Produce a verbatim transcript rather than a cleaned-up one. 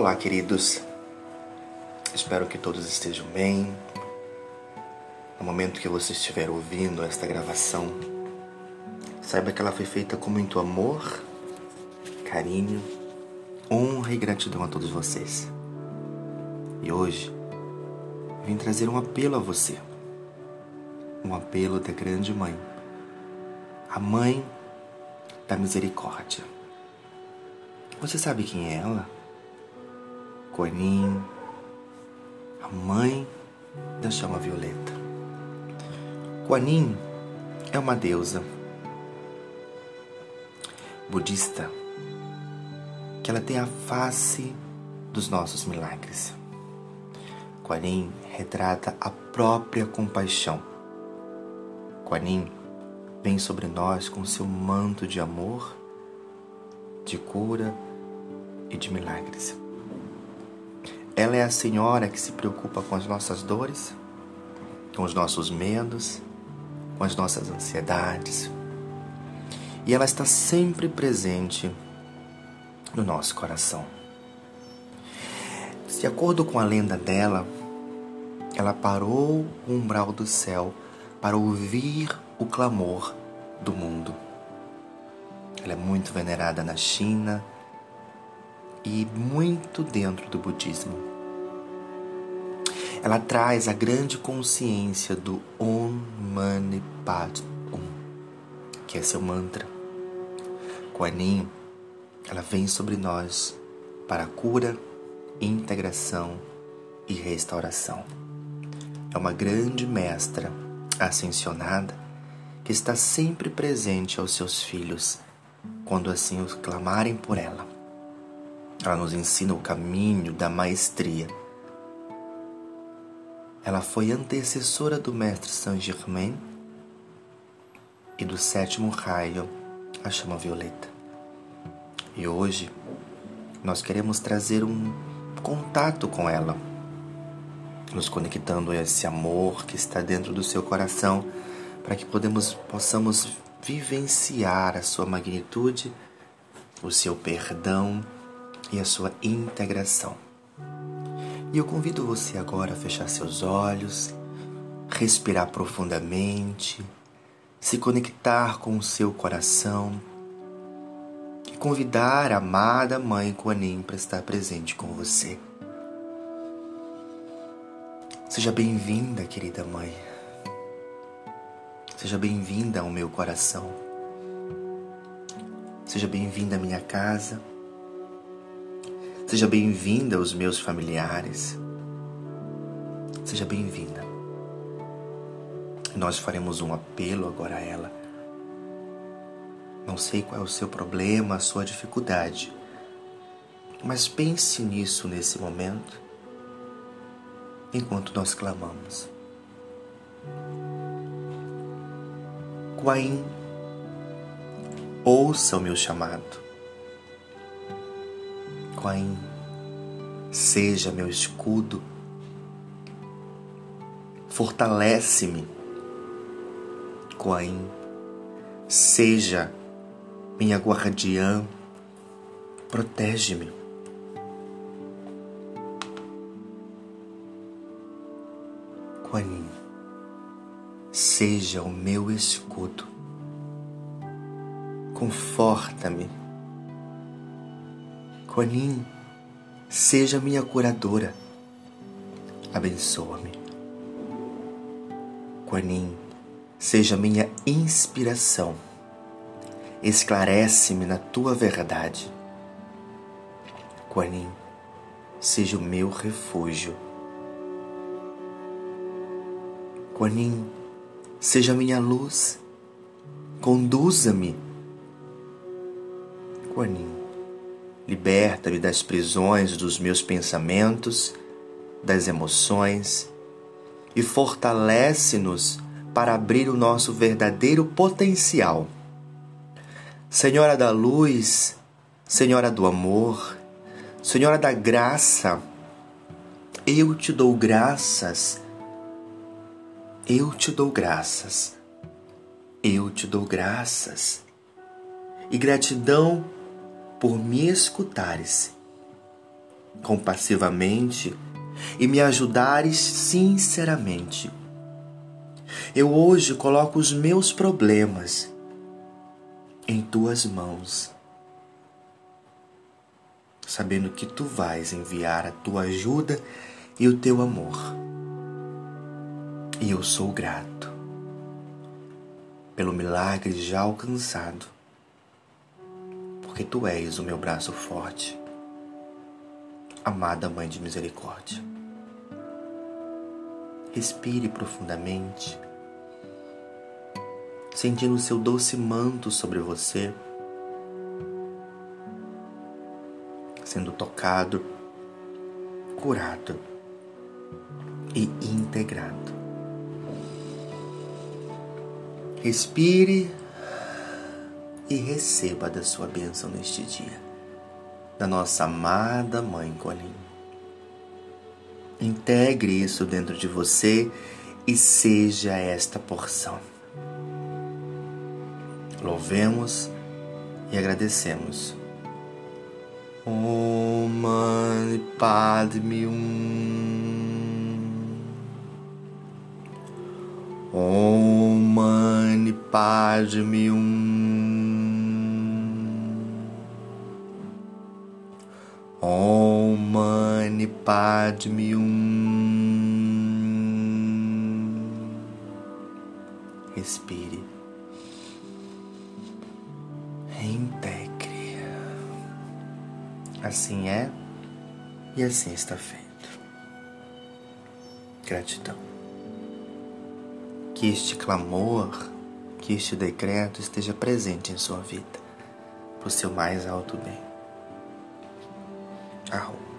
Olá, queridos. Espero que todos estejam bem. No momento que você estiver ouvindo esta gravação, saiba que ela foi feita com muito amor, carinho, honra e gratidão a todos vocês. E hoje, vim trazer um apelo a você. Um apelo da grande mãe. A mãe da misericórdia. Você sabe quem é ela? Kuan Yin, a mãe da chama violeta. Kuan Yin é uma deusa budista que ela tem a face dos nossos milagres. Kuan Yin retrata a própria compaixão. Kuan Yin vem sobre nós com seu manto de amor, de cura e de milagres. Ela é a Senhora que se preocupa com as nossas dores, com os nossos medos, com as nossas ansiedades. E ela está sempre presente no nosso coração. De acordo com a lenda dela, ela parou o umbral do céu para ouvir o clamor do mundo. Ela é muito venerada na China e muito dentro do budismo. Ela traz a grande consciência do Om Mani Padme Hum, que é seu mantra. Kuan Yin, ela vem sobre nós para a cura, integração e restauração. É uma grande mestra ascensionada que está sempre presente aos seus filhos quando assim os clamarem por ela. Ela nos ensina o caminho da maestria. Ela foi antecessora do mestre Saint-Germain e do sétimo raio, a chama violeta. E hoje nós queremos trazer um contato com ela, nos conectando a esse amor que está dentro do seu coração, para que podemos, possamos vivenciar a sua magnitude, o seu perdão e a sua integração. E eu convido você agora a fechar seus olhos, respirar profundamente, se conectar com o seu coração e convidar a amada Mãe Kuan Yin para estar presente com você. Seja bem-vinda, querida Mãe. Seja bem-vinda ao meu coração. Seja bem-vinda à minha casa. Seja bem-vinda aos meus familiares. Seja bem-vinda. Nós faremos um apelo agora a ela. Não sei qual é o seu problema, a sua dificuldade, mas pense nisso nesse momento, enquanto nós clamamos. Kuan Yin, ouça o meu chamado. Kuan Yin, seja meu escudo. Fortalece-me. Kuan Yin, seja minha guardiã. Protege-me. Kuan Yin, seja o meu escudo. Conforta-me. Kuan Yin, seja minha curadora. Abençoa-me. Kuan Yin, seja minha inspiração. Esclarece-me na tua verdade. Kuan Yin, seja o meu refúgio. Kuan Yin, seja minha luz. Conduza-me. Kuan Yin, liberta-me das prisões dos meus pensamentos, das emoções e fortalece-nos para abrir o nosso verdadeiro potencial. Senhora da luz, Senhora do amor, Senhora da graça, eu te dou graças, eu te dou graças, eu te dou graças e gratidão por me escutares compassivamente e me ajudares sinceramente. Eu hoje coloco os meus problemas em tuas mãos, sabendo que tu vais enviar a tua ajuda e o teu amor. E eu sou grato pelo milagre já alcançado, porque tu és o meu braço forte, amada Mãe de Misericórdia. Respire profundamente, sentindo o seu doce manto sobre você, sendo tocado, curado e integrado. Respire e receba da sua bênção neste dia, da nossa amada Mãe Kuan-Yin. Integre isso dentro de você e seja esta porção. Louvemos e agradecemos. Om Mani Padme Hum. Om Mani Padme Hum. Om Mani Padme Hum. Respire. Reintegre. Assim é e assim está feito. Gratidão. Que este clamor, que este decreto esteja presente em sua vida, para o seu mais alto bem. Arrom.